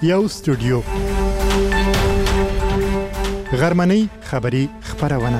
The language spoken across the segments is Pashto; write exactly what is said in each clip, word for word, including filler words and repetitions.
یو استودیو غرمنۍ خبری خبرونه.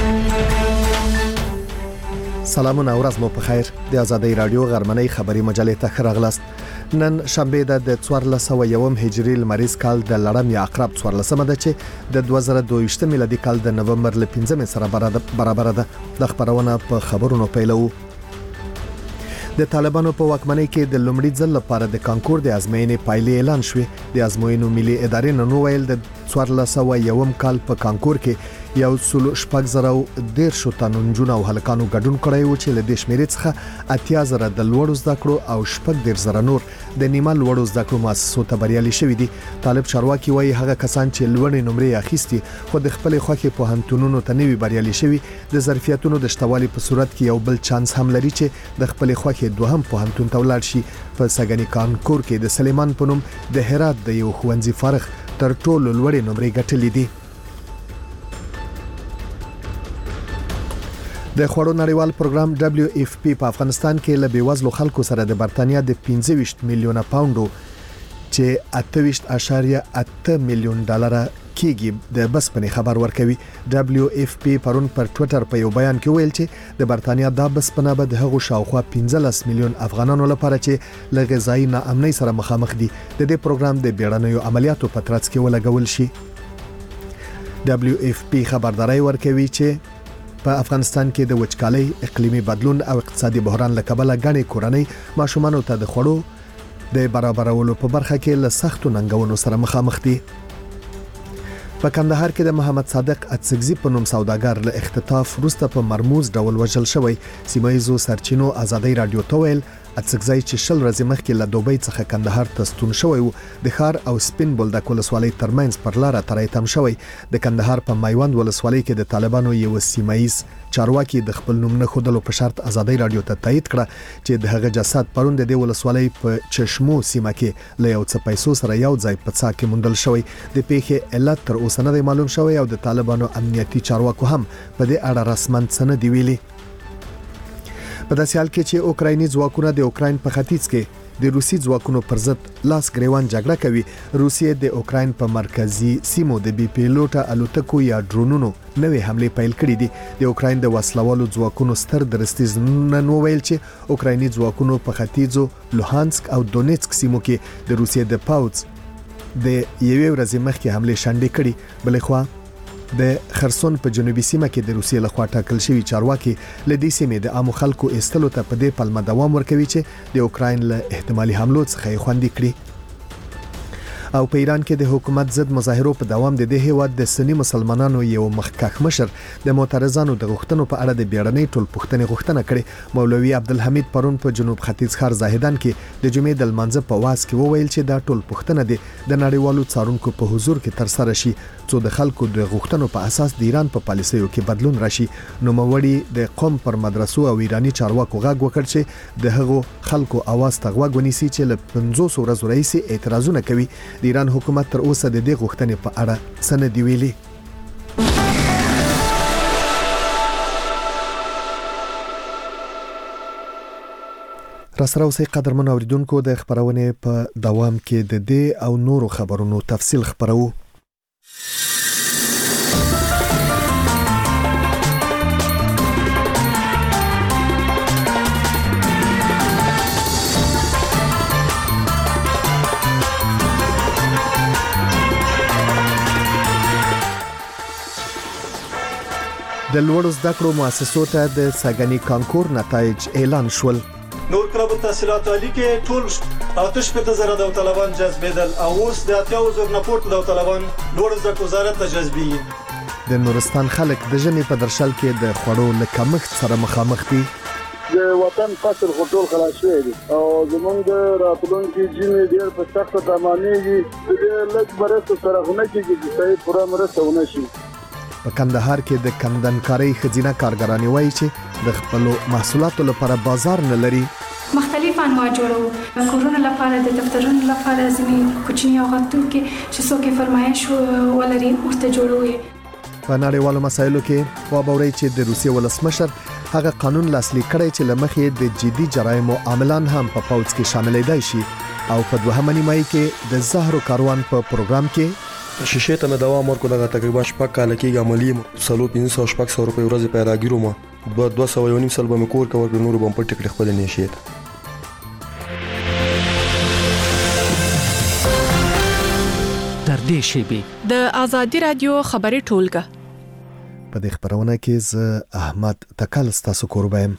سلامونه او ورځ مو په خیر. د آزادۍ رادیو غرمنۍ خبری مجلې ته خراغلاست. نن شنبه د څوارلس سوه یوم هجری لمریز کال د لړم یا عقرب څوارلسمه ده چې د دوه زره دوه ویشت میلادي کال د نومبر ل پنځمې سره برابر ده. د خبرونه په خبرونو پیلو. د طالبانو په واکمنۍ کې د لومړي ځل لپاره د کانکور د ازموینې پایلې اعلان شوې. د ازموینو ملي ادارې نن ویل د څوارلس سوه یوم کال په کانکور کې یو سل شپږ زره دیرش تنو نجونو او هلکانو ګډون کړی و چې له دې شمیرې څخه اتیا زره د لوړو زده کړو او شپږ دیرش زره نور د نیمه لوړو زده کړو مؤسسو ته بریالي شوي دي. طالب چارواکي وایي هغه کسان چې لوړې نمرې اخیستي خو د خپل خوښې پوهنتونونو ته نوي بریالي شوي د ظرفیتونو د شتوالي په صورت کې یو بل چانس هم لري چې د خپل خوښې دوهم پوهنتون ته ولاړ شي. په سګنی کانکور کې د سلیمان په نوم د هرات د یو ښوونځي فارغ تر ټولو لوړې نمرې ګټلې دي. د خوړو نړیوال پروګرام دبليو اف پی په افغانستان کې له بیوزلو خلکو سره د برتانیا د پنځه ویشت میلیونه پاونډو چې اته ویشت اعشاریه اته میلیون ډالر کېږي د بسپنې خبر ورکوي. دبليو اف پی پرون پر ټوئیټر په یو بیان کې ویل چې د برتانیا د بسپنه به د هغو شاوخوا پنځلس میلیون افغانانو لپاره چې له غذایی ناامنۍ سره مخامخ دي د دې پروګرام د بیړنیو عملیاتو په ترڅ کې ولګول شي. دبليو اف پی خبرداري ورکوي چې په افغانستان کې د وچکالۍ، اقلیمي بدلون او اقتصادي بحران له کبله غني کورنۍ ماشومان ته د خوړو د برابرولو په برخه کې له سختو ننګونو سره مخامخ دي. په کندهار کې د محمد صادق اتسګزي په نوم سوداګر له اختطاف وروسته په مرموز ډول وژل شوی. سیمایزو سرچینو آزادۍ رادیو ته ویل اتسګزي چې شل ورځې مخکې له دوبۍ څخه کندهار ته ستون شوی و د ښار او سپین بولدک ولسوالۍ ترمنځ پر لاره ترې تم شوی. د کندهار په میوند ولسوالۍ کې د طالبانو یو سیمایز چارواکي د خپل نوم نه خودلو په شرط آزادۍ رادیو ته تایید کړه چې د هغه جسد پرون د دې ولسوالۍ په چشمو سیمه کې له یو څه پیسو سره یو ځای په څا کې موندل شوی. د پیښې علت تر اوسه نه معلوم شوی او د طالبانو امنیتي چارواکو هم په دې اړه رسماً څه نه دی ویلي. په داسې حال کې چې اوکرایني ځواکونه د اوکراین په ختیځ کې د روسي ځواکونو پر ضد لاس ګریوان جګړه کوي. روسیې د اوکراین په مرکزی سیمو د بي پیلوټه الوتکو یا ډرونونو نوې حمله پیل کړې دي. د اوکراین د وسلوالو ځواکونو ستر درستیز نن ویل چې اوکرایني ځواکونو په ختیځو لوهانسک او دونیتسک سیمو کې د روسیې د پاوځ د یوې ورځې مخکې حمله شنډې کړې. بلې خوا د خرسون په جنوبي سیمه کې د روسیې لخوا ټاکل شوی چارواکي له دې سیمې د عامو خلکو ایستلو ته په دې پلمه دوام ورکوي چې د اوکراین له احتمالي حملو څخه خوندي کړي. او په ایران کې د حکومت ضد مظاهرو په دوام د دې هیواد د سنی مسلمانانو یو مخکښ مشر د معترضانو د غوښتنو په اړه د بیړنۍ ټولپوښتنې غوښتنه کړې. مولوي عبدالحمید پرون په جنوب ختیځ ښار زاهدان کې د جمعې د لمانځه په واس کې وویل چې دا ټولپوښتنه د نړیوالو څارونکو په حضور کې تر سره شي څو د خلکو د غوښتنو په اساس د ایران په پالیسیو کې بدلون راشي. نوموړي د قوم پر مدرسو او ایرانی چارواکو غږ وکړ چې د هغو خلکو اواز ته غوږ ونیسي چې له پنځوس ورځو راهیسې اعتراضونه کوي. د ایران حکومت تر اوسه د دې غوښتنې په اړه څه نه دی ویلي. راسره اوسئ قدرمن اوریدونکو، د خبرونې په دوام کې د دې او نورو خبرونو تفصیل خبرو. د لوړو زده کړو مؤسسو ته د سګنی کانکور نتایج اعلان شول. نور کلب التحصیلات عالی کې ټول آتش په زره داوطلبان جذبېدل او اوس د اتیا زر نه پورته داوطلبان لوړ زده کړو وزارت ته جذبېږي. د نورستان خلک د ژمي په درشل کې د خوړو له کمښت سره مخامخ دي. د وطن فصل خطول خلاص شوی دی او زمونږ د راتلونکي ژمي ډېر په سخته تمامېږي. د لږ مرستو سره خونه کېږي چې صحیح پوره مرسته ونه شي. په کندهار کې د کندنکارۍ ښځینه کارګرانې وایي چې د خپلو محصولاتو لپاره بازار نه لري. مختلف انواع جوړو کورونو لپاره د دفترونو لپاره ځینې کوچني او غټ توکي چې څوک فرمایش ولري ورته جوړوي. په نړیوالو مسایلو کې وابوري چې د روسیې ولسمشر هغه قانون لاسلیک کړی چې لمخې د جدي جرایمو عاملان هم په پوځ کې شاملې دي شي. او په دوهمه نیمایي کې د زهرو کاروان په پروګرام کې شیشه ته دوام ورکړو دغه تقریبا شپږ کال کې عملی سلو پنځه سوه شپږ سوه روپۍ ورځ پیراګیرو ما دوه دوه سوه یو نیم سل به مې کور کور نور بم په ټیکټ خپل نه شي. تر دې شیبې د ازادي رادیو خبري ټولګه په دې خبرونه کې ز احمد تکل ستاسو کوربایم.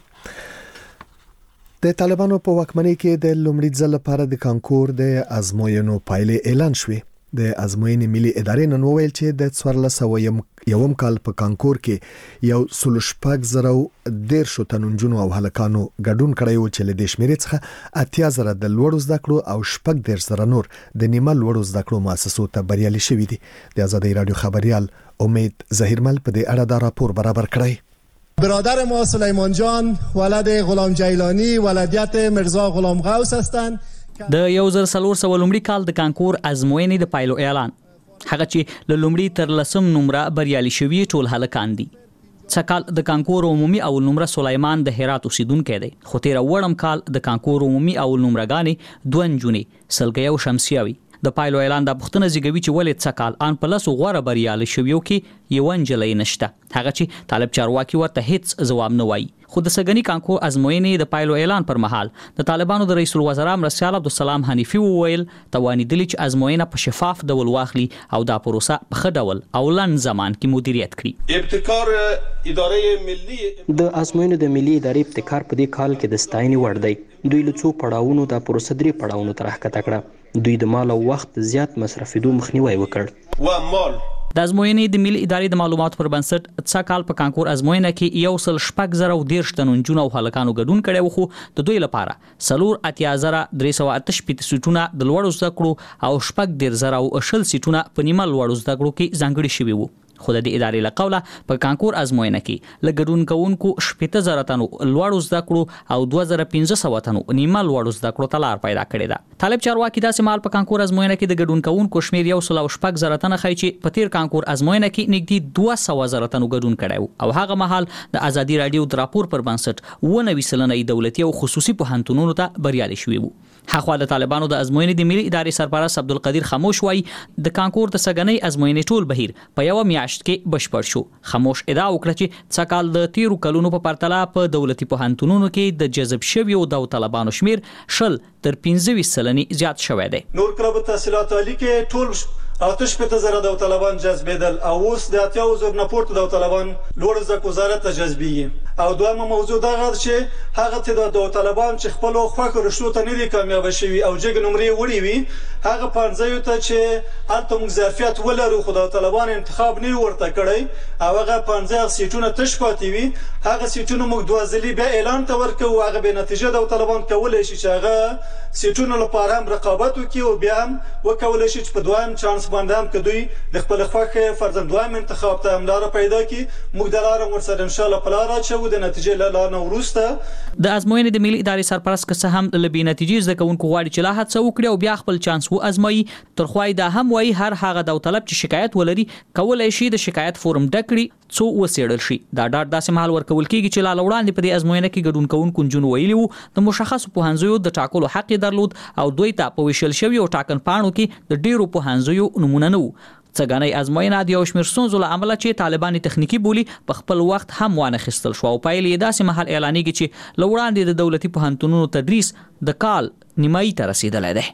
د طالبانو په واکمنۍ کې د لومړي ځل لپاره د کانکور د ازموینو پایلې اعلان شوې. د ازموینې ملي ادارې نن وویل چې د څوارلس سوه یوم کال په کانکور کې یو سل شپږ زره ډیر شو تنونجونو او هلکانو ګډون کړی و چې له دې شمیرې څخه اتیا زره د لوړو زده کړو او شپږ دېرش زره نور د نیمه لوړو زده کړو مؤسسو ته بریالي شوي دي. د آزادۍ رادیو خبریال امید ظهیرمل په دې اړه دا راپور برابر کړی. برادر ما سلیمان جان ولد غلام جیلانی ولدیت مرزا غلام غوث هستند. د یو زر څلور سوه لومړي کال د کانکور ازموینې د پایلو اعلان. هغه چې له لومړي تر لسم نمره بریالي شوي ټول هلکان دي. څکال د کانکور عمومي اول نمره سلیمان د هرات اوسیدونکی دی، خو تیر وړم کال د کانکور عمومي اول نمرګانې دوه نجونې سلګۍ او شمسیه وي. د پایلو اعلان د پښتنه زیږوي چې ولې څکال ان په لاسو غوړه بریالي شویو کې یو انجلۍ نشته، هغه چې طالب چارواکي ورته هیڅ ځواب نه وایي. خو د سګنی کانکور ازموینې د پایلو اعلان پر مهال د طالبانو د رئیس الوزرا مرسیال عبدالسلام حنیفي وویل توانیدلی چې ازموینه په شفاف ډول واخلي او دا پروسه په ښه ډول او لنډ زمان کې مدیریت کړي. ابتکار ادارې ملي د ازموینو د ملي ادارې ابتکار په دې کال کې د ستاینې وړ دی. دوی له څو پړاوونو د پروسه درې پړاوونو ته راښکته کړه. دوی د مال او وخت زیات مصرفېدو مخنیوی وکړ. و مال د ازموینې د ملي ادارې د معلوماتو پر بنسټ څا کال په کانکور ازموینه کې یو سل شپږ زره او دېرش تنونجونه او هلکانو ګډون کړی و، خو د دوی لپاره څلور اتیا زره درې سوه اته شپېته سیټونه د لوړو زده کړو او شپږ دېرش زره او شل سیټونه په نیمه لوړو زده کړو کې ځانګړي شوي وو. خو د دې ادارې له قوله په کانکور ازموینه کې له ګډون کوونکو شپېته زره تنو لوړو زده کړو او دوه زره پنځه سوه تنو نیمه لوړو زده کړو ته لار پیدا کړې ده. طالب چارواکي داسې مال په کانکور ازموینه کې د ګډون کوونکو شمیر یو سل او شپږ زره تنه ښیي چې په تیر کانکور ازموینه کې نږدې دوه سوه زره تنو ګډون کړی و او هغه مهال د ازادي رادیو د راپور پر بنسټ اووه نوي سلنه دولتي او خصوصي پوهنتونونو ته بریالي شوي وو. هغه د طالبانو د ازموینې د ملي ادارې سرپرست عبدالقدیر خاموش وایي د کانکور د سګنۍ ازموینې ټول بهیر په یو میاشت کې بشپړ شو. خاموش ادعا وکړه چې څکال د تیرو کلونو په پرتله په دولتي پوهنتونونو کې د جذب شویو د طالبانو شمیر شل تر پنځه ویشت سلنې زیات شوی دی. نور کله په تحصیلات عالی کې ټول آتش شپېته زره د طالبان جذبېدل او اوس د اتیا زره نه پورته د طالبان لوړ زده وزارت ته جذبېږي. او دویمه موضوع دا غواړي چې هغه ته د طالبان چې خپل خوښ رشتو ته نه دي کامیاب شوي او جګ نمرې وړي وي هغه پنځه ته چې الته موږ ظرفیت ولرو خو د طالبان انتخاب نه ورته کړی او هغه پنځه سیټونه تش پاتې وي هغه سیټونه موږ دوه ځلې بیا اعلان ته ورکو هغه به نتیجه د طالبان کولای شي چې هغه سیټونه لپاره هم رقابت وکړي او بیا هم وکولای شي چې په دویم چانس باندې هم کدوې د خپل خوښ فرضاً دویم انتخاب ته هم لار پیدا کړي موږ د لار ورسره ان شاء الله په لار اچو د نتیجې له لار نه وروسته. د ازموینې د ملي ادارې سرپرست که څه هم له بې نتیجې زده کوونکو غواړي چې لا هڅه وکړي او بیا خپل چانس وازمایي. تر خوا یې دا هم وایي هر هغه داوطلب چې شکایت ولري کولای شي د شکایت فورم ډک کړي څو وسیړل شي. دا ډاډ داسې مهال ورکول کېږي چې لا وړاندې په دې ازموینه کې ګډون کوونکو نجونو ویلي وو د مشخصو پوهنځیو د ټاکلو حق یې درلود او دوی ته په ویشل شویو ټاکن پاڼو کې د ډیرو پوهنځیو نمونه نه وو. څګنۍ ازموینه د یو شمېر ستونزو له امله چې طالبان تخنیکی بولی په خپل وخت هم وانه خستل شو او پایلې یې داسې مهال اعلانېږي چې له وړاندې د دولتي پوهنتونونو تدریس د کال نیمایي ته رسیدلی دی.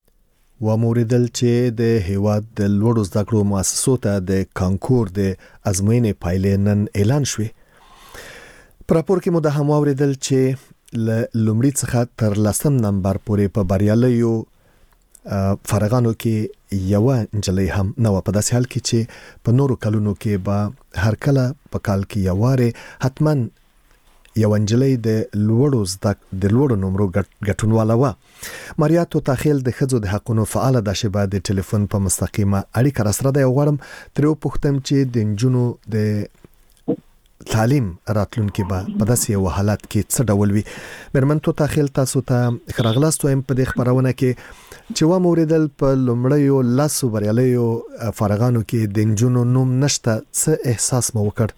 وموریدل چې د هیواد د لوړو زده کړو مؤسسو ته د کانکور د ازموینې پایلې نن اعلان شوې. په راپور کې مو دا هم واوریدل چې له لومړي څخه تر لسم نمبر پورې په بریالیو فارغانو کې یو انجلۍ هم نو په داسې حال کې چې په نورو کلونو کې به هر کله په کال کې یو واره حتماً یو انجلۍ د لوړو زده د لوړو نمرو ګټونواله وه. ماریاتو تاخیل د ښځو د حقونو فعاله ده چې به د ټلیفون په مستقیمه اړیکه راسره ده. غواړم ترې وپوښتم چې د نجونو د تعلیم راتلونکي به په داسې یو حالت کې څه ډول وي. مېرمن تو تاخیل تاسو ته ښه راغلاست وایم په دې خپرونه کې چې وموریدل په لومړیو لسو بریالیو فارغانو کې د نجونو نوم نشته څه احساس مو وکړ؟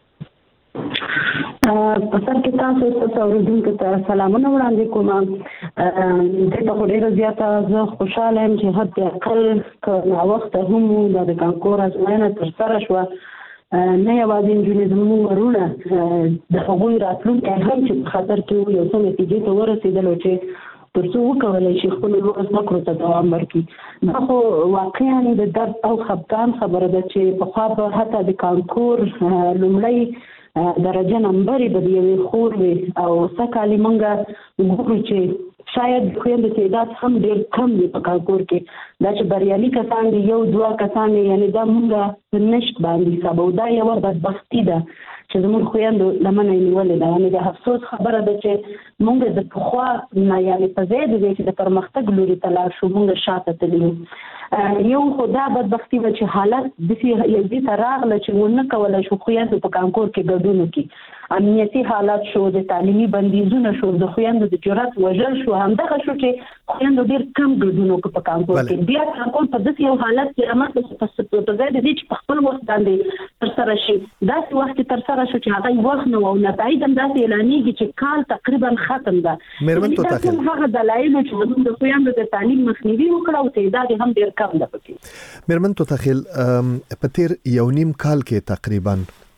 په سر کې تاسو ته اوریدونکو ته سلامونه وړاندې کوم. د ته ډیره زیاته زه خوشاله یم چې حتی اقل که وخت هم د کانکور ازموینه تر سره شوه نه یوازې نجونې زموږ ورونه د هغوی راتلونکی هم چې په خطر کې وو یو څه نتیجې ته ورسېدلو چې تر څو وکولی شي خپلو لوړو زده کړو ته دوام ورکړي. دا خو واقعا د درد او خفګان خبره ده چې پخوا به حتی د کانکور لومړی درجه نمبرې به د یوې خور وي او څه کالي موږ ګورو چې شاید د خویندو تعداد هم ډېر کم دی په کانکور کې. دا چې بریالي کسان دي یو دوه کسان دي، یعنې دا موږ په نشت باندې حسابو. دا یوه بدبختي ده چې زموږ خویندو لمنه یې نیولې ده. یعنې د افسوس خبره ده چې موږ د پخوا نه یعنې په ځای د دې چې د پرمختګ لوري ته لاړ شو موږ شاته تللي یو. یو خو دا بدبختي وه چې حالت داسې یو دې ته راغله چې ونه کولی شو خویندو په کانکور کې ګډون وکړي. امنیتي حالات شو، د تعلیمي بندیزونه شو، د خویندو د جرأت وژل شو. همدغه شو چې خویندو ډېر کم ګډون وکړو په کانکور کې. بیا کانکور په داسې یو حالت کې رامنځته په ځای د دې چې په خپل وخت باندې ترسره شي داسې وخت کې ترسره شو چې هغه وخت نه و او نتایج هم داسې اعلانېږي چې کال تقریبا ختم ده. مېرمن توتاخیل هغه دلایلو چې زموږ د خویندو د تعلیم مخنیوي وکړه او تعداد هم ډېر کم ده پکې. مېرمن توتاخیل په تیر یو نیم کال کې تقریبا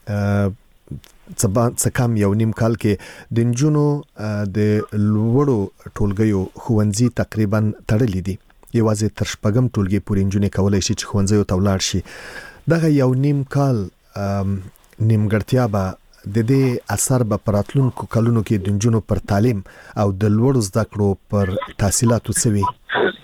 څه کم یو نیم کال کې د نجونو د لوړو ټولګیو ښوونځي تقریبا تړلي دي. یوازې تر شپږم ټولګي پورې نجونې کولی شي چې ښوونځیو ته ولاړ شي. دغه یو نیم کال نیمګړتیا به د دې اثر به په راتلونکو کلونو کې د نجونو پر تعلیم او د لوړو زده کړو پر تحصیلاتو څه وي؟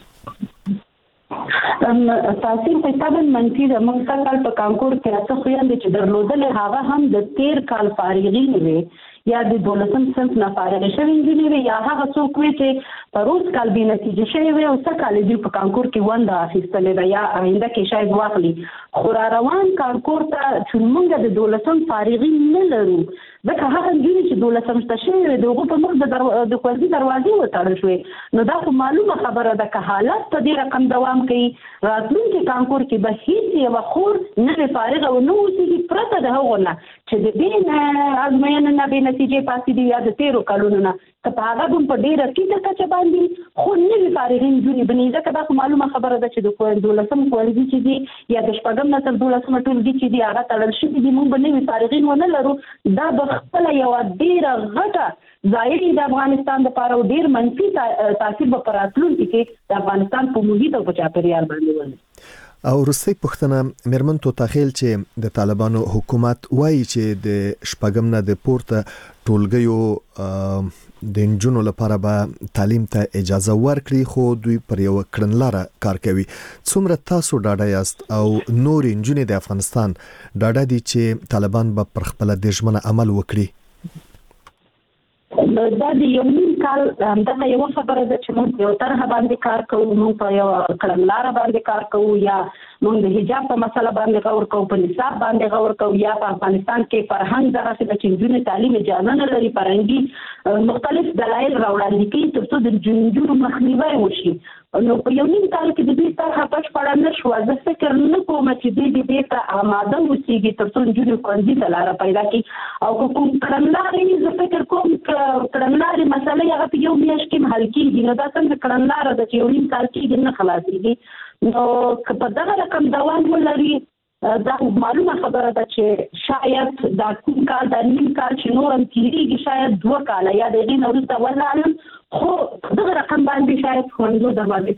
تاثیر په طبعا منفي ده. موږ څه کال په کانکور کې څه خویندې چې درلودلې هغه هم د تیر کال فارغین وي یا د دولسم صنف نه فارغ شوي نجونې وي یا هغه څوک وي چې په روز کال بې نتیجې شوي وي او څه کال دوی په کانکور کې ونډه اخیستلې ده یا آینده کې شاید واخلي. خو را روان کانکور ته چې موږ د دولسم فارغین نه لرو ځکه هغه نجونې چې دولسم شته شوي وي د هغو په مخ د ښوونځي دروازې وتړل شوې. نو دا خو معلومه خبره ده که حالت په دې رقم دوام کوي راتلونکي کانکور کې به هیڅ یوه خور نه فارغه و نه اوسېږي پرته د هغو نه چې د دې ازموینې نه بې نتیجې پاتې دي یا د تېرو کلونو نه که په هغه هم په ډېره ټیټه کچه باندې خو نوي فارغین نجونې بني. ځکه دا خو معلومه خبره ده چې د دولسم ښوونځي چې دي یا د شپږم نه تر دولسمه ټولګي چې دي هغه تړل شوي دي. موږ به نوي فارغین ونه لرو. دا به خپله یوه ډېره غټه ضایع د افغانستان دپاره او ډېر منفي تاثیر به په راتلونکي کې د افغانستان په محیط او په چاپېریال باندې ولري. او وروستۍ پوښتنه مېرمن توتاخیل چې د طالبانو حکومت وایي چې د شپږم نه د پورته ټولګیو د نجونو لپاره به تعلیم ته اجازه ورکړي خو دوی پر یو کړنلاره کار کوي. څومره تاسو ډاډه یاست او نورې نجونې د افغانستان ډاډه دي چې طالبان به پر خپله د ژمنه عمل وکړي؟ دا د یو نیم کال همدغه یوه خبره ده چې موږ یو طرحه باندې کار کوو، موږ په یوه کړنلاره باندې کار کوو یا موږ د حجاب په مسله باندې غور کوو، په نصاب باندې غور کوو یا په افغانستان کې فرهنګ دغسې ده چې نجونې تعلیم اجازه نه لري. فرهنګي مختلف دلایل راوړاندې کوي تر څو د نجونو مخنیوی وشي. نو په یو نیم کال کې د دوی طرحه بشپړه نه شوه. زه فکر نه کوم چې دوی د دې ته آماده اوسېږي تر څو نجونې ښوونځي ته لاره پیدا کړي. او که کوم کړنلارې زه فکر کوم کړنلارې مسلې هغه په یو میاشت کې حل کېږي. نو دا څنګه کړنلاره ده چې یو نیم کال کېږي نه خلاصېږي. نو که په دغه رقم دوام ولري دا معلومه خبره ده چې شاید دا کوم کال دا نیم کال چې نور هم تېرېږي شاید دوه کاله یا د هغې نه وروسته ولاړم خو دغه رقم باندې شاید ښوونځو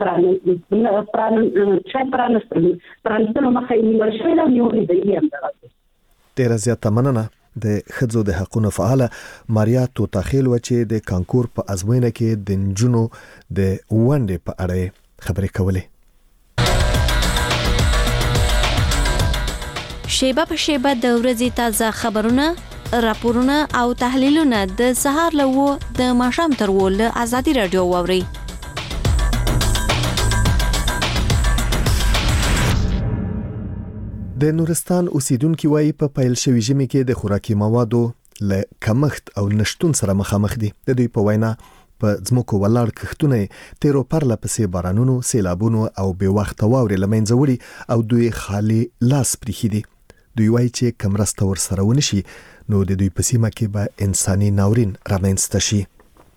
دروازې شاید پرانستلو مخه یې نیول شوې ده او نیولې ده یې همدغسې. ډېره زیاته مننه. د ښځو د حقونو فعاله ماریا توتاخیل وه چې د کانکور په ازموینه کې د نجونو د ونډې په اړه یې خبرې کولې. شیبه په شیبه د ورځې تازه خبرونه، راپورونه او تحلیلونه د سهار له اوه د ماښام تر اوه له ازادي راډیو واورئ. د نورستان اوسیدونکي وایي په پیل شوي ژمي کې د خوراکي موادو له کمښت او نشتون سره مخامخ دي. د دوی په وینا په ځمکو ولاړ کښتونه تیرو پرله پسې بارانونو، سیلابونو او بې وخته واورې له منځه وړي او دوی خالي لاس پرېښي دي. دوی وایي چې که مرسته ورسره ونه شي نو د دوی په سیمه کې به انساني ناورین رامنځته شي.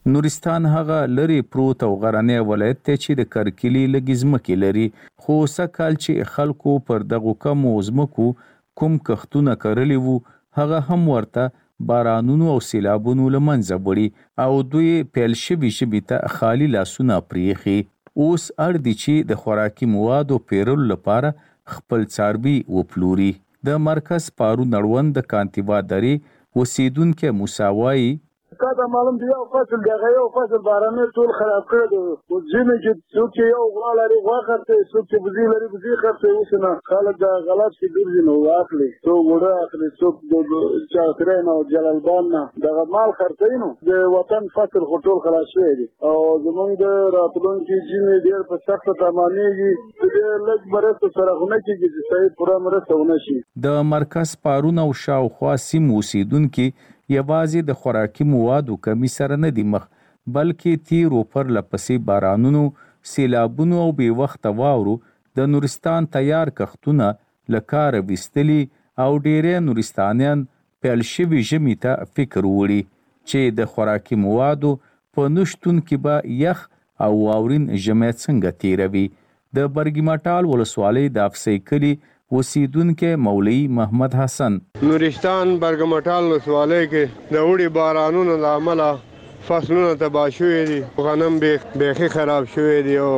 نورستان هغه لري پروت او غرنی ولایت ته چې د کرکلی لګي ځمکې لري، خو سکهال چې خلکو پر دغو کمو ځمکو کوم کښتونه کرلی وو هغه هم ورته بارانونو او سیلابونو له منځه وړي او دوی پیل شوي ژبې ته خالي لاسونه پرېښي. اوس اړ دي چې د خوراکي موادو پیرلو لپاره خپل څاروي وپلوري. د مرکز پارون اړوند د کانتیوا درې اوسیدونکی موسی وایي کاته معلوم دی یو فصل دی هغه یو فصل بارانه ټول خراب کړی دی. او ځینې چې څوک یو غوا لري غوا خرڅوي، څوک چې بزي لري بزي خرڅوي. اوس نه خلک دا غلط شي ګرځي نو اخلي، څوک وړه اخلي، څوک د چاکرین او جلالبان نه دغه مال خرڅوي. نو د وطن فصل خو ټول خلاص شوی دی او زمونږ د راتلونکي ځینې ډېر په سخته تمامېږي. ډېر لږ مرسته سره خو نه کېږي چې صحیح پوره مرسته ونه شي. د مرکز پارون او شاوخوا سیمو اوسیدونکي یوازې د خوراکي موادو کمی سره نه دي مخ، بلکې تیرو پر لپسې بارانونو، سیلابونو او بې وخته واورو د نورستان تیار کښتونه له کاره ویستلي او ډېری نورستانیان پیل شوي ژمي ته فکر وړي چې د خوراکي موادو په نشتون کې به یخ او واورین ژمی څنګه تیروي. د برګمټال ولسوالۍ د افسۍ کلي اوسیدونکی مولوي محمد حسن نورستان برګمټال ولسوالۍ کې د اوړي بارانونو له امله فصلونه تباه شوي دي، غنم بیخي خراب شوي دي او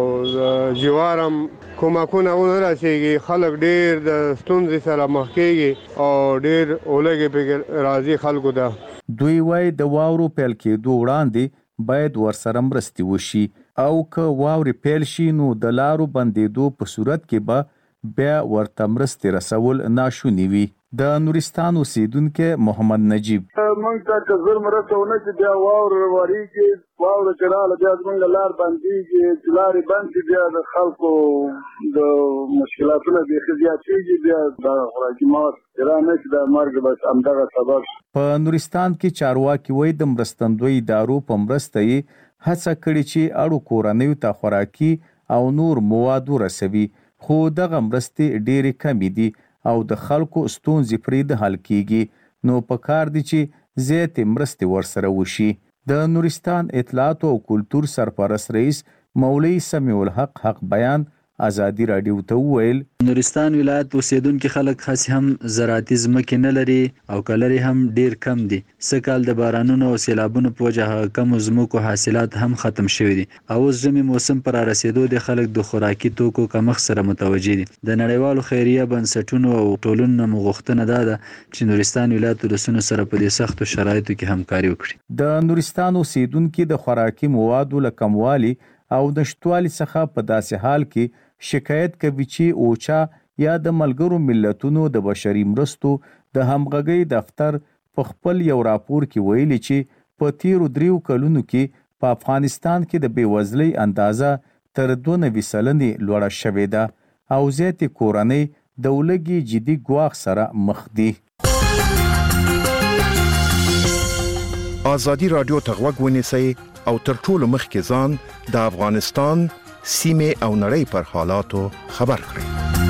جوار هم کومکونه ونه رسېږي. خلک ډېر د ستونزې سره مخ کېږي او ډېر اولګې پکې راځي خلکو ته. دوی وایي د واورو پیل کېدو وړاندې باید ورسره مرستې وشي او که واورې پیل شي نو د لارو بندېدو په صورت کې به بیا ورته مرستې رسول ناشوني وي. د نورستان اوسیدونکی محمد نجیب موږ ته که زر مرسته ونه شي بیا واوره وریږي، واوره چې راغله بیا زموږ لار بندېږي، چې لارې بند شي بیا د خلکو د مشکلاتونه بیخي زیاتېږي، بیا د خوراکي مواد چې را نه شي د مرګ بس همدغه سبب. په نورستان کې چارواکي وایي د مرستندوی ادارو په مرسته یې هڅه کړې چې اړو کورنیو ته خوراکي او نور مواد ورسوي، خو دغه مرستې ډېرې کمې دي او د خلکو ستونزې پرې د حل کېږي، نو په کار دي چې زیاتې مرستې ورسره وشي. د نورستان اطلاعاتو او کلتور سرپرست رئیس مولوي سمیع الحق حق بیان ازادي راډیو ته وویل نورستان ولایت اوسیدونکي خلک خاص هم زراعتي ځمکې نه لري او کلري هم ډیر کم دي. سکهال د بارانونو او سیلابونو په وجه کم ځمکو حاصلات هم ختم شوي دي او اوس ژمي موسم پر رسیدو د خلک د خوراکي توکو کمښت سره متوجه دي. د نړیوالو خیریه بنسټونو او ټولنو مغوښتنه ده چې نورستان ولایت ولسونو سره په دې سختو شرایطو کې همکاري وکړي. د نورستان اوسیدونکي د خوراکي موادو له کموالي او نشټوالي څخه په داسې حال کې شکایت کوي چې اوچا یا د ملګرو ملتونو د بشري مرستو د همغږۍ دفتر په خپل یو راپور کې ویلي چې په تیرو دریو کلونو کې په افغانستان کې د بېوزلۍ اندازه تر دوه نوي سلنې لوړه شوې ده او زیاتې کورنۍ د ولږې جدي ګواښ سره مخ دي. ازادي راډیو ته غوږ ونیسئ او تر ټولو مخکې ځان د افغانستان سیمه او نړۍ پر حالاتو خبر کړئ.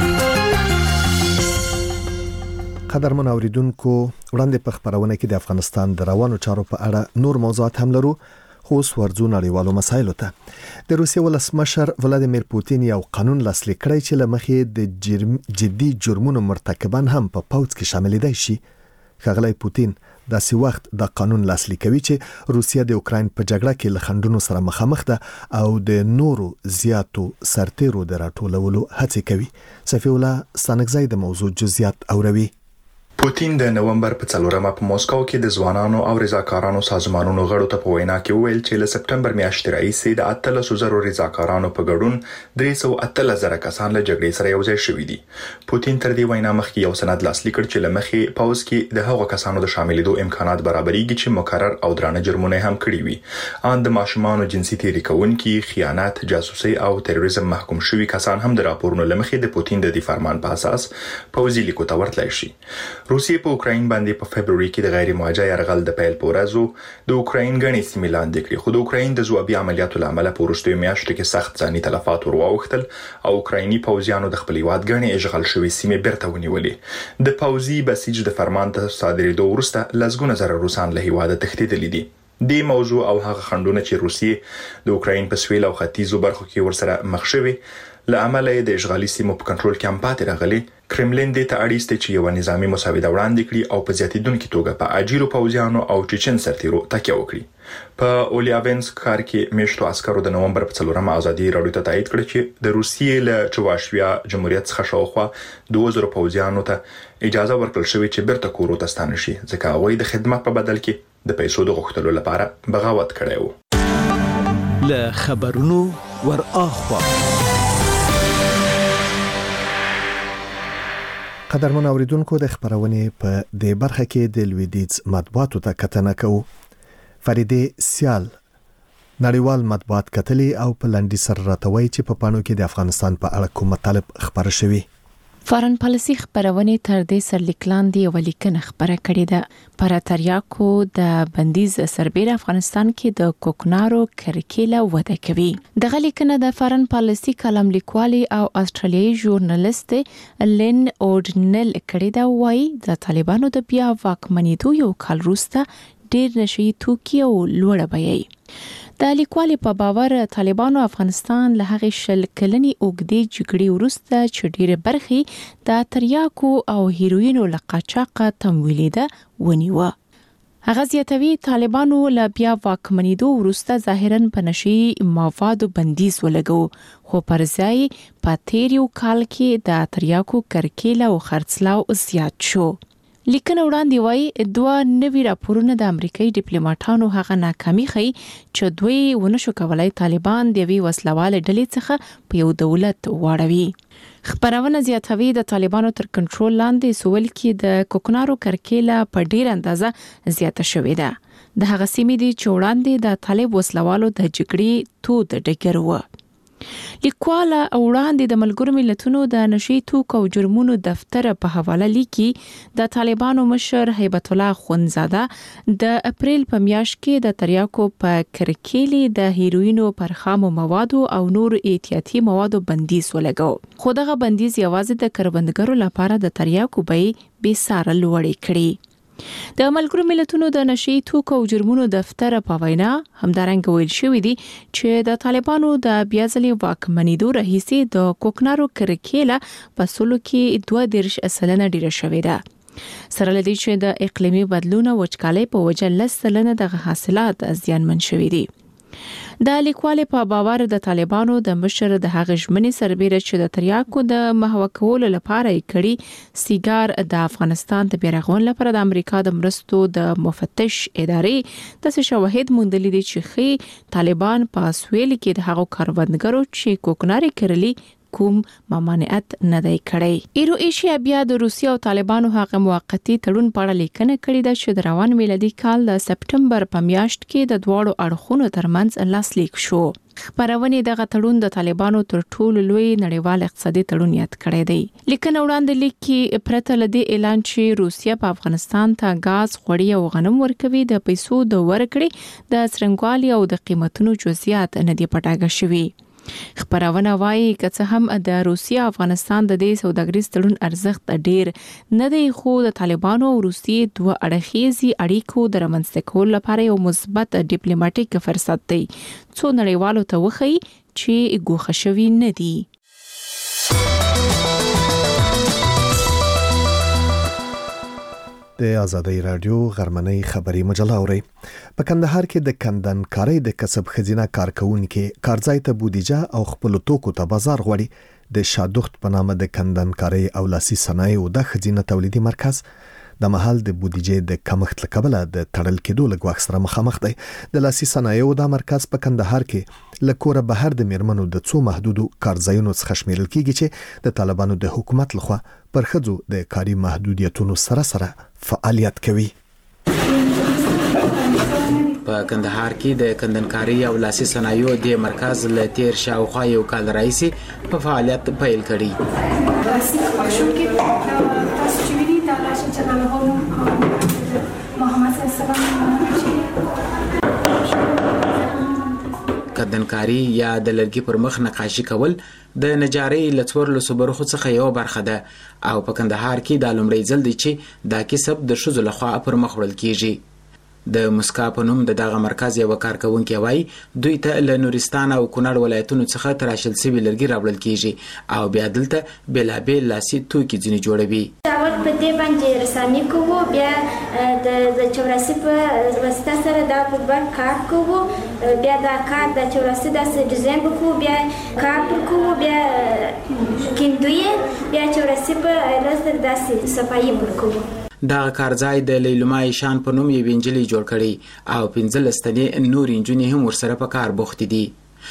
قدرمن اوریدونکو وړاندې په خبرونه کې د افغانستان د روانو چارو په اړه نور موضوعات هم لرو، خو اوس ورځو نړیوالو مسایلو ته. د روسیې ولسمشر ولادیمیر پوتین یو قانون لاسلیک کړی چې له مخې د جرم جدي جرمونو مرتکبان هم په پوځ کې شامل دي شي. ښاغلی پوتین داسې وخت د قانون لاسلیک کوي چې روسیه د اوکراین په جګړه کې له خنډونو سره مخامخ ده او د نورو زیاتو سرتیرو د راټولولو هڅې کوي. صفی الله ستانکزی د موضوع جزئیات اوروي. پوتین د نومبر په څلورمه په موسکو کې د ځوانانو او رضاکارانو سازمانونو غړو ته په وینا کې وویل چې له سپټمبر میاشتې راهیسې د اتلسو زرو رضاکارانو په ګډون درې سوه اتلس زره کسان له جګړې سره یوځای شوي دي. پوتین تر دې وینا مخکې یو سند لاسلیک کړ چې له مخې پوځ کې د هغو کسانو د شاملېدو امکانات برابرېږي چې مکرر او درانه جرمونه هم کړي وي. ان د ماشومانو جنسي تېري کوونکي، خیانت، جاسوسي او تروریزم محکوم شوي کسان هم د راپورونو له مخې د پوتین د دې فرمان په اساس پوځي لیکو ته ورتلای شي. روسیې په اوکراین باندې په فبروري کې د غیر موجه یرغل د پیل په ورځو د اوکراین غني سیمې لاندې کړې، خو د اوکراین د ځوابي عملیاتو له امله په وروستیو میاشتو کې سخت ځاني تلفات ور واوښتل او اوکرایني پوځیانو د خپل هیواد غني اشغال شوې سیمې بیرته ونیولې. د پوځي بسیج د فرمان ته صادرېدو وروسته لسګونه زره روسان له هیواده تښتېدلي دي. د موضوع او هغه خندونه چې روسیې د اوکراین په سویل او ختیځو برخو کې ورسره مخ شوي له امله د اشغالي سیمو په کنټرول کې هم پاتې راغلي. کرملین د ته اړیسته چې یو نظامی مساوده وړاندې کړي او په زیاتیدونکو توګه په اجیرو پوځیانو او چچن سرتیرو تکیه وکړي. په اولیابینسک ښار کې میشتو عسکرو د نومبر په څلورمه ازادي راډیو ته تایید کړ چې د روسیې له چواشویا جمهوریت څخه شاوخوا دوه زره پوځیانو ته اجازه ورکړل شوې چې بیرته کورو ته ستانه شي ځکه هغوی د خدمت په بدل کې د پیسو د غوښتلو لپاره بغاوت کړی و. له خبرونو ور اخوا قدرمن اوریدونکو د خبرونې په د برخه کې د لویدیز مطبوعاتو ته کتنه کوو. فریدې سیال نړیوال مطبوعات کتلي او په لنډي سره راتوي چې په پانو کې د افغانستان په اړه کوم مطالب خبره شوي. فارن پالیسي خبرونه تر دې سرلیکلان دی ولیکنه خبره کړې ده. پر تریاکو د بندیز سربېره افغانستان کې د کوکنارو کرکیله وده کوي. د غلیکنه د فارن پالیسي کلم لیکوالي او استرالیایي ژورنالیست لین اورډنل کړې ده. وایي د طالبانو د بیا واکمنېدو یو کال وروسته ډېر نشي توکي او لوړه بیه. د لیکوالي په باور طالبانو افغانستان له هغې شل کلنې اوږدې جګړې وروسته چې ډېرې برخې د تریاکو او هیروینو له قاچاقه تمویلېده ونیوه. هغه زیاتوي طالبانو له بیا واکمنېدو وروسته ظاهراً په نشي موادو بندیز ولګو خو پر ځای په تیر یو کال کې د تریاکو کرکیله او خرڅلاو زیات شو. لیکنه وړاندې وایي دوه نوي راپورونه د امریکایي ډیپلوماټانو هغه ناکامي ښیي چې دوی ونشو کولای طالبان د یوې وسلوالې ډلې څخه په یو دولت واړوي. خبرونه زیاتوي د طالبانو تر کنټرول لاندې سویل کې د کوکنارو کرکیله په ډیر اندازه زیاته شوې ده. د هغه سیمې دي چې وړاندې د طالب وسلوالو د جګړې تود ډګر و. لیکواله وړاندې د ملګرو ملتونو د نشي توکو او جرمونو دفتر په حواله لیکي د طالبانو مشر هیبت الله خونزاده د اپریل په میاشت کې د تریاکو په کرکیلې د هیروینو پر خامو موادو او نور احتیاطي موادو بندیز ولګاو. خو دغه بندیز یوازې د کروندګرو لپاره د تریاکو بیې بې ساري لوړې کړې. د ملګرو ملتونو د نشي توکو او جرمونو دفتر په وینا همدارنګه ویل شوې دي چې د طالبانو د بیا ځلې واکمنېدو راهیسې د کوکنارو کرکیله په سلو کې دوه دېرش سلنه ډیره شوې ده. سره لدی چې د اقلیمي بدلون او وچکالۍ په وجه لس سلنه د حاصلات زیانمن شوي دي. د لیکوالې په باور د طالبانو د مشر د هغه ژمنې سربېره چې د تریاکو د محو کولو لپاره یې کړي سیګار د افغانستان د بیرغون لپاره د امریکا د مرستو د مفتش ادارې د شواهد موندلي دي چې خي طالبان په سویل کې د هغو کاروندګرو چې کوکناري کرلي کوم ممانعت نه دی کړی. ایرو ایشیا بیا د روسیې او طالبانو هغه موقتی تړون په اړه لیکنه کړې ده چې د روان میلادي کال د سپټمبر په میاشت کې د دواړو اړخونو ترمنځ لاسلیک شو. خبرونه دغه تړون د طالبانو تر ټولو لوی نړیوال اقتصادي تړون یاد کړی دی. لیکنه وړاندې لیکي پرته لدی اعلان چې روسیا په افغانستان ته غاز، غوړي او غنم ورکوي د پیسو د ورکړې د څرنګوالي او د قیمتونو جزئیات نه دی پټاګه شوي. خبرونه وایي که څه هم د روسیا افغانستان د دې سوداګریز تړون ارزښت ډیر نه دی خو د طالبانو او روسیې دوه اړخیزي اړیکو د رامنځته کولو لپاره یو مثبت ډیپلوماټیک فرصت دی څو نړیوالو ته وښيي چې ګوښه شوي نه دي. د آزادۍ رادیو غرمنۍ خبري مجله اوري. په کندهار کې د کندنکارۍ د کسب خزینه کارکونکو کارځای ته بودیجه او خپل توکو ته بازار غوړي. د شادوخت په نامه د کندنکارۍ او لاسي صنایعو د خزینه تولیدي مرکز د محل د بودیجې د کمښت له کبله د تړل کېدو له ګواښ سره مخامخ دی. د لاسي صنایعو د مرکز په کندهار کې له کوره بهر د میرمنو د څو محدودو کارځایونو څخه شمیرل کیږي چې د طالبانو د حکومت لخوا پر ښځو د کاري محدودیتونو سره سره فعالیت کوي. په کندهار کې د کندنکاري او لاسي صنایعو د مرکز له تیر شاوخوا یو کال راځي په فعالیت پیل کړي. کندنکاري یا د لرګي پر مخ نقاشي کول د نجارۍ لڅور له صبرخو څخه یو برخه ده او په کندهار کې د لومړي ځل دی چې دا کسب د شذو لخوا پر مخ وړل کیږي. د مسکا په نوم د دغه مرکز یو کارکونکو وایي دوی ته له نورستان او کونړ ولایتونو څخه تراشل سوي لرګي راوړل کیږي او بیا دلته بلابل لاسي توکي ځنی جوړوي. اول په دې باندې رسامي کوو، بیا د چوراسي په واسطه سره دا په بر کار کوو، بیا دا کار د چوراسي داسې ډیزاین وکړو، بیا کار وکړو، بیا کیندوی، بیا چوراسي په لاسر داسې صفایي وکړو. دا کارځای د لیلما ایشان په نوم یو انجلي جوړ کړي او پنځه لستنې نور انجونې هم ورسره په کار بوخت دي.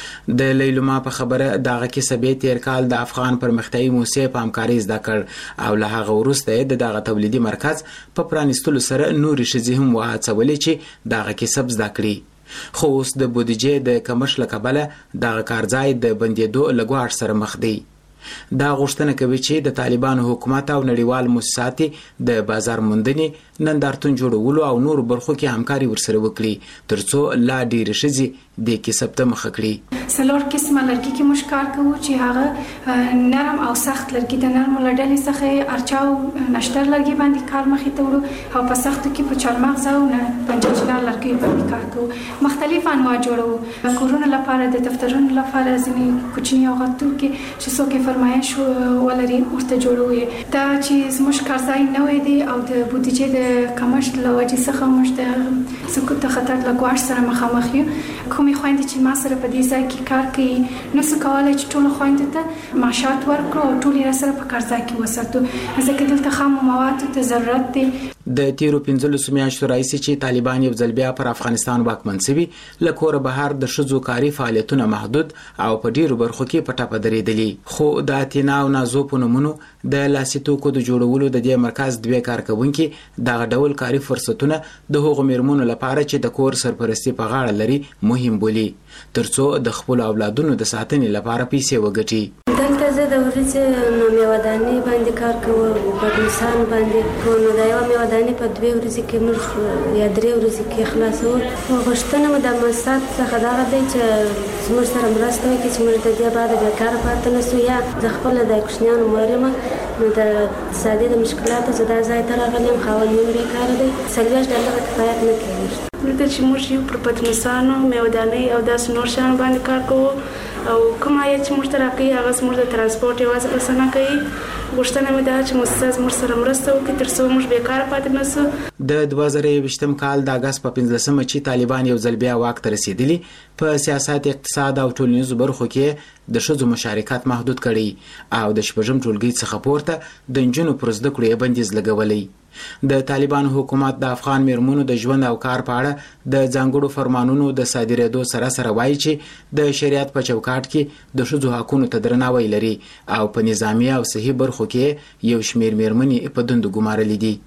د لیلما په خبره دغه کسبې تیر کال د افغان پرمختیايي موسسې په همکاري زده کړ او له هغه وروسته د دغه تولیدي مرکز په پرانیستلو سره نور شذې هم وهڅولې چې دغه کسب زده کړي. خو اوس د بودیجې د کمښت له کبله دغه کارځای د بندېدو له ګواښ سره مخ دی. دا غوښتنه کوي چې د طالبانو حکومت او نړیوال مؤسسات د بازار موندنې نندارتون جوړولو او نور برخو کې همکاري ورسره وکړي ترڅو لا ډیر شذې د کسب ته مخ کړي. سلور قسمه لرګي کې موږ کار کوو چې هغه نرم او سخت لرګي د نرم لړډلې څخه ارچاو نشتر لرګي باندې کار مخې ته وړو او په سختو کې په چارمغز او پنجچینار لرګي باندې کار کوو. مختلف انواع جوړو، کورونو لپاره، د دفترونو لپاره، ځینې کوچني او غټ توکي چې څوک فرمایش ولري ورته جوړوي. دا چې زموږ کارځای نوی دی او د بودیجې د کمښت له وجې څخه موږ د سقوط د خطر له ګواښ سره مخامخ یو. کومې خویندې چې ما سره په دې ځای کې کار کوي نو څه کولی چې ټولو خویندو ته معاشات ورکړو او ټول یې راسره په کارځای کې وساتو ځکه دلته خامو موادو ته ضرورت دی. د تیرو پنځلسو میاشتو راهیسې چې طالبان یو ځل بیا پر افغانستان واکمن شوي له کوره بهر د ښځو کاري فعالیتونه محدود او په ډیرو برخو کې په ټپه درېدلي. خو د اتینا او نازو په نومونو د لاسي توکو د جوړولو د دې مرکز دوه کارکونکي دغه ډول کاري فرصتونه د هغو میرمنو لپاره چې د کور سرپرستی په غاړه لري مهم بولي ترڅو د خپل اولادونو د ساتنې لپاره پیسې وګټي. دلته زه د ورځې میوه‌دانۍ باندې کار کوم په انسان باندې خو نو دا یو میوه‌دانۍ په دوه ورځې کې موږ یا درې ورځې کې خلاصو. غوښتنه مو د مسات څخه دا دی چې زموږ سره مرسته وکړي چې موږ د دې بعد بیکاره پاتې نشو یا زه خپل د کوچنیانو مور یم نو د اقتصادي د مشکلاتو زه دا ځای ته راغلی یم. خاوند مې بیکاره دی، څلوېښت ډالره کفایت نه کوي. دلته چې موږ یو پر پتنوسانو میوه‌دانۍ او داسې نور شیانو باندې کار کوو او کوم عاید چې موږ ته راکوي هغه زموږ د ترانسپورټ یوازې بسه نه کوي. غوښتنه مې ده چې مؤسسه زموږ سره مرسته وکړي تر څو موږ بیکاره پاتې نه سو. د دوه زره یوویشتم کال د اګست په پنځلسمه چې طالبان یو ځل بیا واک ته رسېدلي په سیاست، اقتصاد او ټولنیزو برخو کې د ښځو مشارکت محدود کړي او د شپږم ټولګي څخه پورته د نجونو پر زده کړو یې بندیز لګولی. د طالبان حکومت د افغان میرمنو د ژوند او کار په اړه د ځانګړو فرمانونو د صادرېدو سره سره وایي چې د شریعت په چوکاټ کې د ښځو حقونو ته درناوی لري او په نظامي او صحي برخو کې یو شمېر میرمنې په دندو ګمارلې دي.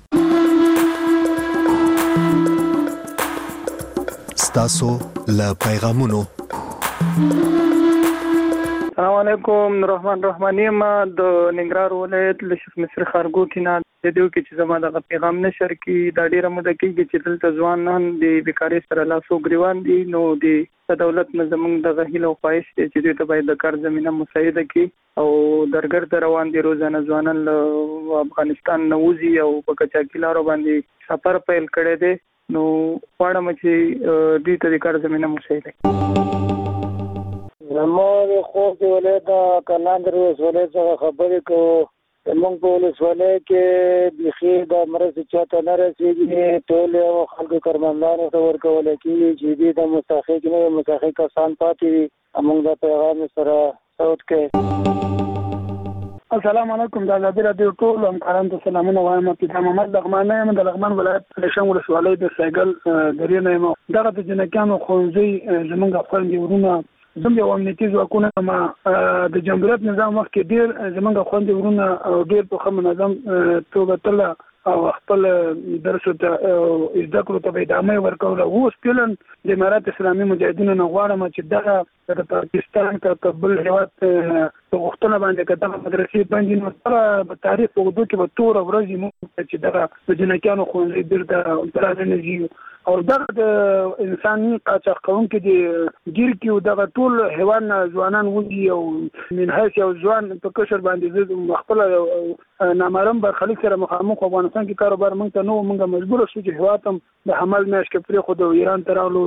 ستاسو له پیغامونو. السلام علیکم، رحمان رحمانی ما د ننګرهار ولایت له شیخ مصر خارګوټي نه د دیو کې چې زما د پیغام نشر کې دا ډیره موده کېږي چې دلته ځوانان د بیکارۍ سره لاسو ګریوان دي. نو د دولت نه زموږ د غهیل او خواهش دی چې دوی ته باید د کار زمینه مساعده کړي او درګرد روان دي. روزانه ځوانان له افغانستان نه وځي او په کچاکي لارو باندې سفر پیل کړی دی. نو غواړم چې دوی ته د کار زمینه مساعده کړي. زموږ خو د ولایت کلاندر ولایت څخه خبرې کوو. زموږ په ولسوالۍ کې بیخي د مرستې چاته نه رسېږي. ټول خلکو کارمندانو ته ورکول کېږي چې دوی د مستحق نه مستحق کسان پاتې وي. موږ د پیغام سره صوت کوي. السلام علیکم، د ازادي راډیو ټول همکارانو ته سلامونه وایم. پیدا محمد لغمان یم د لغمان ولایت لشن ولسوالۍ د سایګل درې نه یم. دغه د جنکیانو ښوونځي زموږ خویندې ورونه زموږ یو امنیتي ځواکونه ما د جمهوریت نظام وخت کې ډېر زموږ خویندې ورونه او ډېر په ښه منظم توګه تله او خپل درسو ته زده کړو ته ادامه ورکوله. اوس فعلا د امارات اسلامي مجاهدینو نه غواړم چې دغه د پاکستان کا بل هیواد په وختونه باندې کته مدرسې باندې نو سره په تاریخ په دوه کې به تور ورځې مو چې دغه د جنکانو خونې بیرته ترانه نږي او دغه د انساني قاچاق کوونکو دي ګیر کې دغه ټول حیوان ځوانان ودی او من حیث یو ځوان په کشر باندې مخبل نامرم برخلیک سره مخامخ افغانستان کې کاروبار مونږ ته نو مونږه مجبور شو چې هواتم د حمل میاش کې پرې خو د ایران ترالو